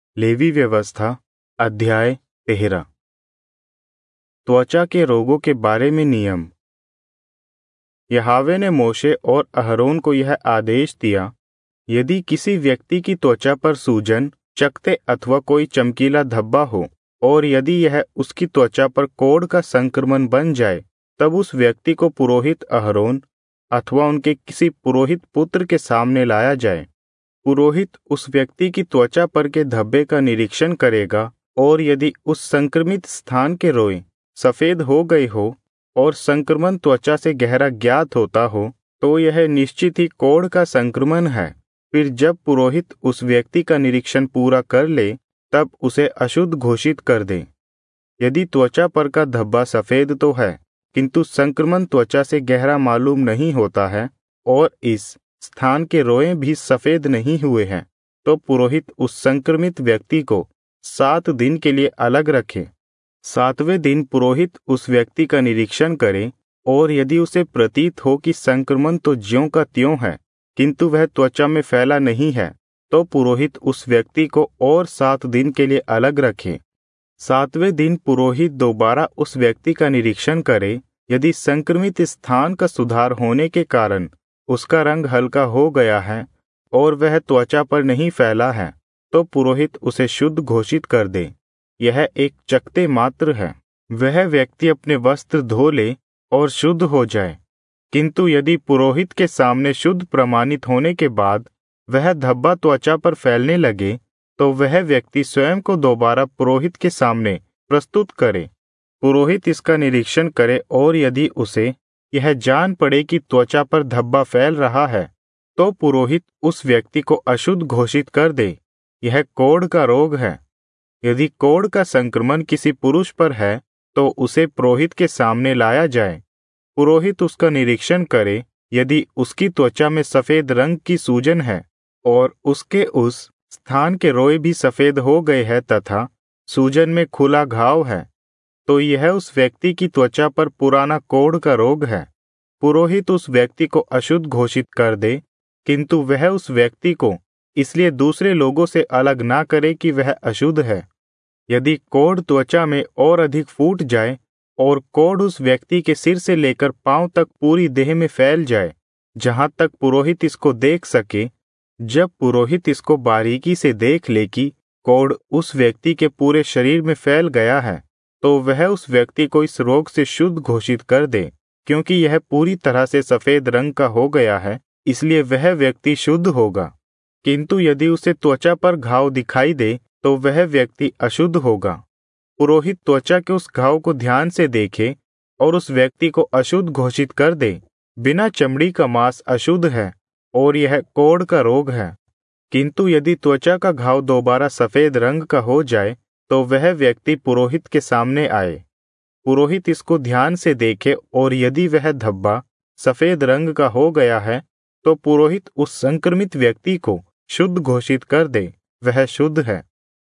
Levy व्यवस्था अध्याय 13। त्वचा के रोगों के बारे में नियम। यहोवा ने मोशे और अहरोन को यह आदेश दिया, यदि किसी व्यक्ति की त्वचा पर सूजन, चकत्ते अथवा कोई चमकीला धब्बा हो और यदि यह उसकी त्वचा पर कोढ़ का संक्रमण बन जाए, तब उस व्यक्ति को पुरोहित अहरोन अथवा उनके किसी पुरोहित पुत्र के सामने लाया जाए। पुरोहित उस व्यक्ति की त्वचा पर के धब्बे का निरीक्षण करेगा और यदि उस संक्रमित स्थान के रोए सफेद हो गए हो और संक्रमण त्वचा से गहरा ज्ञात होता हो, तो यह निश्चित ही कोढ़ का संक्रमण है। फिर जब पुरोहित उस व्यक्ति का निरीक्षण पूरा कर ले, तब उसे अशुद्ध घोषित कर दे। यदि त्वचा पर का धब्बा सफेद तो है, किंतु संक्रमण त्वचा से गहरा मालूम नहीं होता है और इस स्थान के रोए भी सफेद नहीं हुए हैं, तो पुरोहित उस संक्रमित व्यक्ति को 7 दिन के लिए अलग रखे। 7वें दिन पुरोहित उस व्यक्ति का निरीक्षण करे और यदि उसे प्रतीत हो कि संक्रमण तो ज्यों का त्यों है, किंतु वह त्वचा में फैला नहीं है, तो पुरोहित उस व्यक्ति को और 7 दिन के लिए अलग रखे। 7वें दिन पुरोहित दोबारा उस व्यक्ति का निरीक्षण करे। यदि संक्रमित स्थान का सुधार होने के कारण उसका रंग हल्का हो गया है और वह त्वचा पर नहीं फैला है, तो पुरोहित उसे शुद्ध घोषित कर दे। यह एक चकत्ते मात्र है। वह व्यक्ति अपने वस्त्र धो ले और शुद्ध हो जाए। किंतु यदि पुरोहित के सामने शुद्ध प्रमाणित होने के बाद वह धब्बा त्वचा पर फैलने लगे, तो वह व्यक्ति स्वयं को दोबारा पुरोहित के सामने प्रस्तुत करे। पुरोहित इसका निरीक्षण करे और यदि उसे यह जान पड़े कि त्वचा पर धब्बा फैल रहा है, तो पुरोहित उस व्यक्ति को अशुद्ध घोषित कर दे। यह कोढ़ का रोग है। यदि कोढ़ का संक्रमण किसी पुरुष पर है, तो उसे पुरोहित के सामने लाया जाए। पुरोहित उसका निरीक्षण करे। यदि उसकी त्वचा में सफेद रंग की सूजन है और उसके उस स्थान के रोए भी सफेद हो गए हैं तथा सूजन में खुला घाव है, तो यह उस व्यक्ति की त्वचा पर पुराना कोढ़ का रोग है। पुरोहित उस व्यक्ति को अशुद्ध घोषित कर दे, किंतु वह उस व्यक्ति को इसलिए दूसरे लोगों से अलग ना करे कि वह अशुद्ध है। यदि कोढ़ त्वचा में और अधिक फूट जाए और कोढ़ उस व्यक्ति के सिर से लेकर पांव तक पूरी देह में फैल जाए, जहां तक पुरोहित इसको देख सके, जब पुरोहित इसको बारीकी से देख ले कि कोढ़ उस व्यक्ति के पूरे शरीर में फैल गया है, तो वह उस व्यक्ति को इस रोग से शुद्ध घोषित कर दे। क्योंकि यह पूरी तरह से सफेद रंग का हो गया है, इसलिए वह व्यक्ति शुद्ध होगा। किंतु यदि उसे त्वचा पर घाव दिखाई दे, तो वह व्यक्ति अशुद्ध होगा। पुरोहित त्वचा के उस घाव को ध्यान से देखे और उस व्यक्ति को अशुद्ध घोषित कर दे। बिना चमड़ी का मांस अशुद्ध है और यह कोढ़ का रोग है। किंतु यदि त्वचा का घाव दोबारा सफेद रंग का हो जाए, तो वह व्यक्ति पुरोहित के सामने आए। पुरोहित इसको ध्यान से देखे और यदि वह धब्बा सफेद रंग का हो गया है, तो पुरोहित उस संक्रमित व्यक्ति को शुद्ध घोषित कर दे। वह शुद्ध है।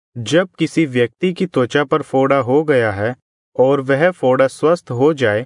जब किसी व्यक्ति की त्वचा पर फोड़ा हो गया है और वह फोड़ा स्वस्थ हो जाए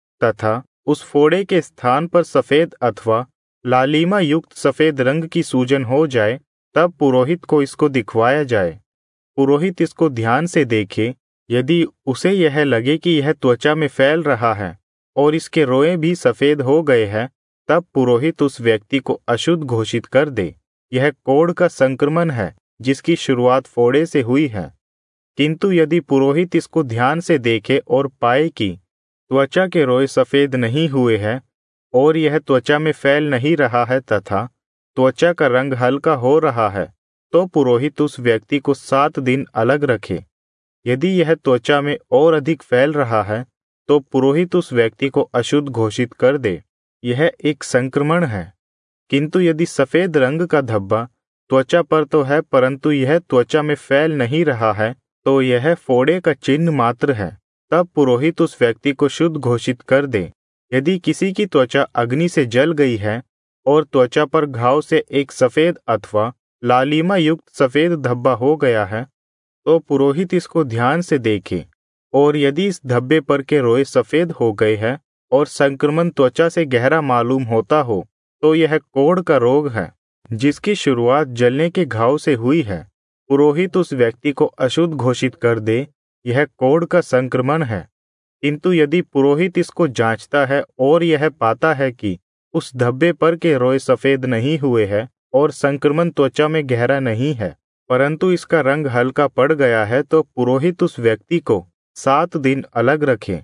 तथा उस फोड़े के स्थान पर सफेद अथवा लालिमा युक्त सफेद रंग की सूजन हो जाए, तब पुरोहित को इसको दिखवाया जाए। पुरोहित इसको ध्यान से देखे। यदि उसे यह लगे कि यह त्वचा में फैल रहा है और इसके रोए भी सफेद हो गए हैं, तब पुरोहित उस व्यक्ति को अशुद्ध घोषित कर दे। यह कोढ़ का संक्रमण है जिसकी शुरुआत फोड़े से हुई है। किंतु यदि पुरोहित इसको ध्यान से देखे और पाए कि त्वचा के रोए सफेद नहीं हुए हैं और यह त्वचा में फैल नहीं रहा है तथा त्वचा का रंग हल्का हो रहा है, तो पुरोहित उस व्यक्ति को 7 दिन अलग रखे। यदि यह त्वचा में और अधिक फैल रहा है, तो पुरोहित उस व्यक्ति को अशुद्ध घोषित कर दे। यह एक संक्रमण है। किंतु यदि सफेद रंग का धब्बा त्वचा पर तो है, परंतु यह त्वचा में फैल नहीं रहा है, तो यह फोड़े का चिन्ह मात्र है। तब पुरोहित उस व्यक्ति को शुद्ध घोषित कर दे। यदि किसी की त्वचा अग्नि से जल गई है और त्वचा पर घाव से एक सफेद अथवा लालिमा युक्त सफेद धब्बा हो गया है, तो पुरोहित इसको ध्यान से देखे और यदि इस धब्बे पर के रोए सफेद हो गए हैं और संक्रमण त्वचा से गहरा मालूम होता हो, तो यह कोढ़ का रोग है जिसकी शुरुआत जलने के घाव से हुई है। पुरोहित उस व्यक्ति को अशुद्ध घोषित कर दे, यह कोढ़ का संक्रमण है। किंतु यदि पुरोहित इसको जांचता है और यह पाता है कि उस धब्बे पर के रोए सफेद नहीं हुए हैं और संक्रमण त्वचा में गहरा नहीं है, परंतु इसका रंग हल्का पड़ गया है, तो पुरोहित उस व्यक्ति को 7 दिन अलग रखे।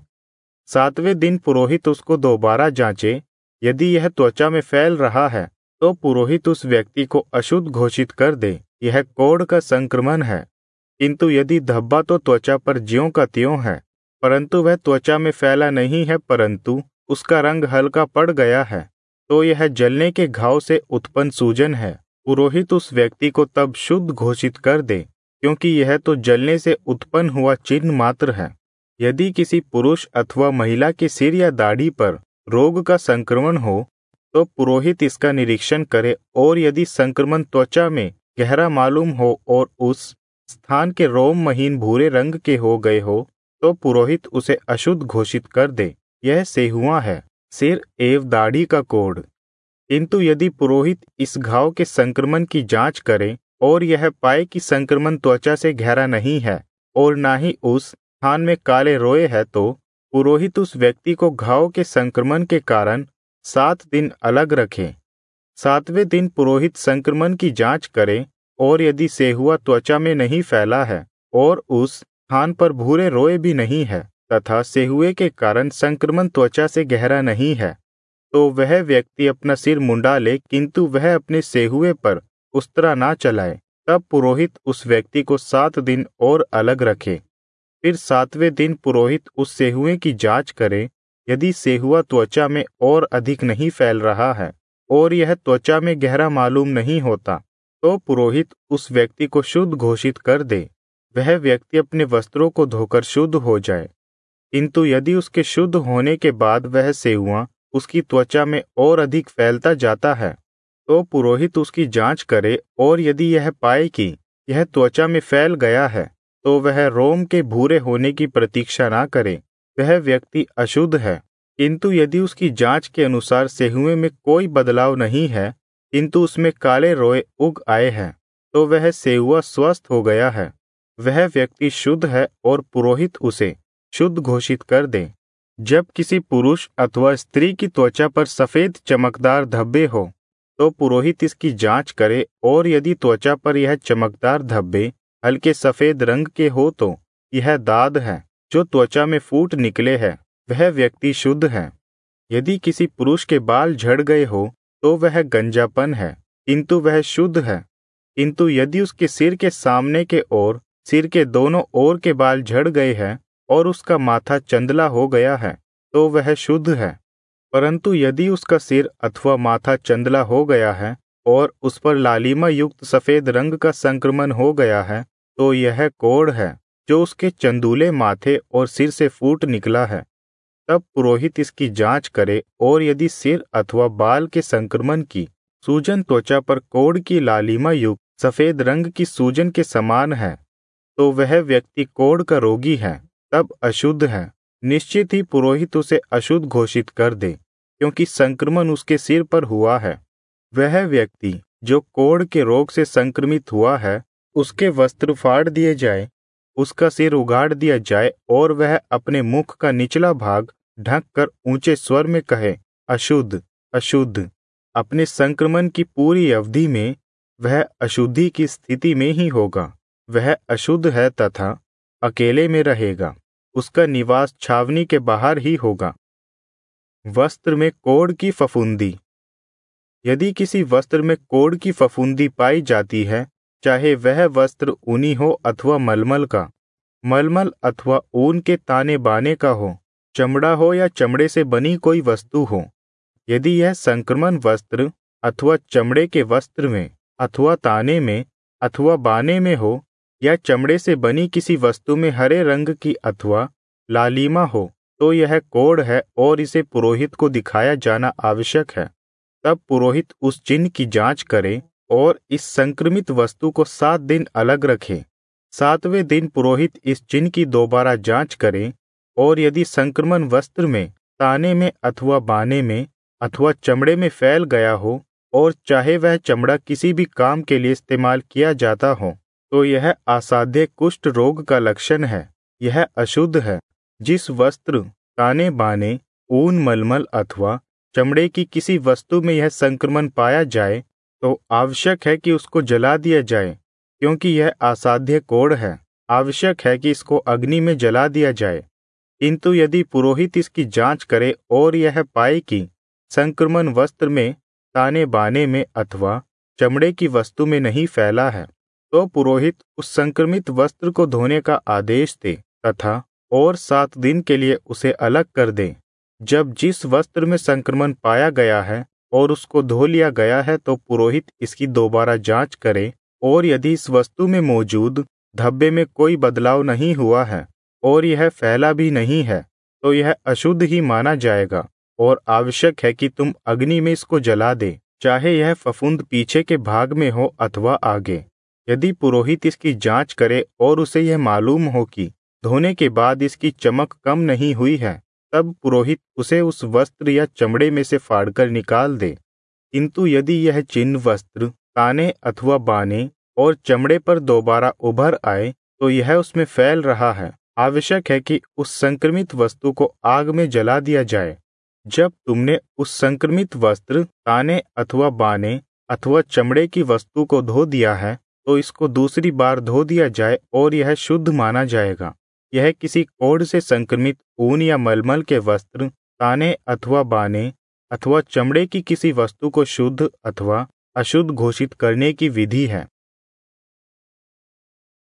7वें दिन पुरोहित उसको दोबारा जांचे। यदि यह त्वचा में फैल रहा है, तो पुरोहित उस व्यक्ति को अशुद्ध घोषित कर दे, यह कोढ़ का संक्रमण है। किंतु यदि धब्बा तो त्वचा पर ज्यों का त्यों है, परंतु वह त्वचा में फैला नहीं है, परंतु उसका रंग हल्का पड़ गया है, तो यह जलने के घाव से उत्पन्न सूजन है। पुरोहित उस व्यक्ति को तब शुद्ध घोषित कर दे, क्योंकि यह तो जलने से उत्पन्न हुआ चिन्ह मात्र है। यदि किसी पुरुष अथवा महिला के सिर या दाढ़ी पर रोग का संक्रमण हो, तो पुरोहित इसका निरीक्षण करे, और यदि संक्रमण त्वचा में गहरा मालूम हो और उस स्थान के रोम महीन भूरे रंग के हो गए हो, तो पुरोहित उसे अशुद्ध घोषित कर दे, यह सेहुआ है, सिर एवं दाढ़ी का कोढ़। किंतु यदि पुरोहित इस घाव के संक्रमण की जांच करे और यह पाए कि संक्रमण त्वचा से गहरा नहीं है और ना ही उस स्थान में काले रोए है, तो पुरोहित उस व्यक्ति को घाव के संक्रमण के कारण 7 दिन अलग रखे। 7वें दिन पुरोहित संक्रमण की जांच करे, और यदि सेहुआ त्वचा में नहीं फैला है और उस स्थान पर भूरे रोए भी नहीं है तथा सेहुए के कारण संक्रमण त्वचा से गहरा नहीं है, तो वह व्यक्ति अपना सिर मुंडा ले, किंतु वह अपने सेहुए पर उस्तरा ना चलाए। तब पुरोहित उस व्यक्ति को 7 दिन और अलग रखे। फिर 7वें दिन पुरोहित उस सेहुए की जांच करे। यदि सेहुआ त्वचा में और अधिक नहीं फैल रहा है और यह त्वचा में गहरा मालूम नहीं होता, तो पुरोहित उस व्यक्ति को शुद्ध घोषित कर दे। वह व्यक्ति अपने वस्त्रों को धोकर शुद्ध हो जाए। किंतु यदि उसके शुद्ध होने के बाद वह सेहुआ उसकी त्वचा में और अधिक फैलता जाता है, तो पुरोहित उसकी जांच करे, और यदि यह पाए कि यह त्वचा में फैल गया है, तो वह रोम के भूरे होने की प्रतीक्षा ना करे, वह व्यक्ति अशुद्ध है। किंतु यदि उसकी जांच के अनुसार सेहुए में कोई बदलाव नहीं है, किंतु उसमें काले रोए उग आए हैं, तो वह सेहुआ स्वस्थ हो गया है, वह व्यक्ति शुद्ध है, और पुरोहित उसे शुद्ध घोषित कर दे। जब किसी पुरुष अथवा स्त्री की त्वचा पर सफेद चमकदार धब्बे हो, तो पुरोहित इसकी जांच करे, और यदि त्वचा पर यह चमकदार धब्बे हल्के सफेद रंग के हो, तो यह दाद है जो त्वचा में फूट निकले है, वह व्यक्ति शुद्ध है। यदि किसी पुरुष के बाल झड़ गए हो, तो वह गंजापन है, किंतु वह शुद्ध है। किंतु यदि उसके सिर के सामने के और सिर के दोनों ओर के बाल झड़ गए हैं और उसका माथा चंदला हो गया है, तो वह शुद्ध है। परंतु यदि उसका सिर अथवा माथा चंदला हो गया है और उस पर लालिमा युक्त सफेद रंग का संक्रमण हो गया है, तो यह कोढ़ है जो उसके चंदूले माथे और सिर से फूट निकला है। तब पुरोहित इसकी जांच करे, और यदि सिर अथवा बाल के संक्रमण की सूजन त्वचा पर कोढ़ की लालिमा युक्त सफेद रंग की सूजन के समान है, तो वह व्यक्ति कोढ़ का रोगी है, तब अशुद्ध है। निश्चित ही पुरोहित उसे अशुद्ध घोषित कर दे, क्योंकि संक्रमण उसके सिर पर हुआ है। वह व्यक्ति जो कोढ़ के रोग से संक्रमित हुआ है, उसके वस्त्र फाड़ दिए जाए, उसका सिर उगाड़ दिया जाए, और वह अपने मुख का निचला भाग ढक कर ऊंचे स्वर में कहे, अशुद्ध, अशुद्ध। अपने संक्रमण की पूरी अवधि में वह अशुद्धि की स्थिति में ही होगा। वह अशुद्ध है तथा अकेले में रहेगा, उसका निवास छावनी के बाहर ही होगा। वस्त्र में कोढ़ की फफूंदी। यदि किसी वस्त्र में कोढ़ की फफूंदी पाई जाती है, चाहे वह वस्त्र ऊनी हो अथवा मलमल का, मलमल अथवा ऊन के ताने बाने का हो, चमड़ा हो या चमड़े से बनी कोई वस्तु हो, यदि यह संक्रमण वस्त्र अथवा चमड़े के वस्त्र में अथवा ताने में अथवा बाने में हो, या चमड़े से बनी किसी वस्तु में हरे रंग की अथवा लालिमा हो, तो यह कोढ़ है और इसे पुरोहित को दिखाया जाना आवश्यक है। तब पुरोहित उस चिन्ह की जांच करे और इस संक्रमित वस्तु को 7 दिन अलग रखे। 7वें दिन पुरोहित इस चिन्ह की दोबारा जांच करे, और यदि संक्रमण वस्त्र में, ताने में अथवा बाने में अथवा चमड़े में फैल गया हो, और चाहे वह चमड़ा किसी भी काम के लिए इस्तेमाल किया जाता हो, तो यह असाध्य कुष्ठ रोग का लक्षण है। यह अशुद्ध है। जिस वस्त्र, ताने बाने, ऊन, मलमल अथवा चमड़े की किसी वस्तु में यह संक्रमण पाया जाए तो आवश्यक है कि उसको जला दिया जाए, क्योंकि यह असाध्य कोढ़ है। आवश्यक है कि इसको अग्नि में जला दिया जाए। किंतु यदि पुरोहित इसकी जांच करे और यह पाए कि संक्रमण वस्त्र में, ताने बाने में अथवा चमड़े की वस्तु में नहीं फैला है, तो पुरोहित उस संक्रमित वस्त्र को धोने का आदेश दे तथा और 7 दिन के लिए उसे अलग कर दे। जब जिस वस्त्र में संक्रमण पाया गया है और उसको धो लिया गया है, तो पुरोहित इसकी दोबारा जांच करे और यदि इस वस्तु में मौजूद धब्बे में कोई बदलाव नहीं हुआ है और यह फैला भी नहीं है, तो यह अशुद्ध ही माना जाएगा और आवश्यक है कि तुम अग्नि में इसको जला दे, चाहे यह फफूंद पीछे के भाग में हो अथवा आगे। यदि पुरोहित इसकी जांच करे और उसे यह मालूम हो कि धोने के बाद इसकी चमक कम नहीं हुई है, तब पुरोहित उसे उस वस्त्र या चमड़े में से फाड़कर निकाल दे। किंतु यदि यह चिन्ह वस्त्र, ताने अथवा बाने और चमड़े पर दोबारा उभर आए, तो यह उसमें फैल रहा है। आवश्यक है कि उस संक्रमित वस्तु को आग में जला दिया जाए। जब तुमने उस संक्रमित वस्त्र, ताने अथवा बाने अथवा चमड़े की वस्तु को धो दिया है, तो इसको दूसरी बार धो दिया जाए और यह शुद्ध माना जाएगा। यह किसी कोढ़ से संक्रमित ऊन या मलमल के वस्त्र, ताने अथवा बाने अथवा चमड़े की किसी वस्तु को शुद्ध अथवा अशुद्ध घोषित करने की विधि है।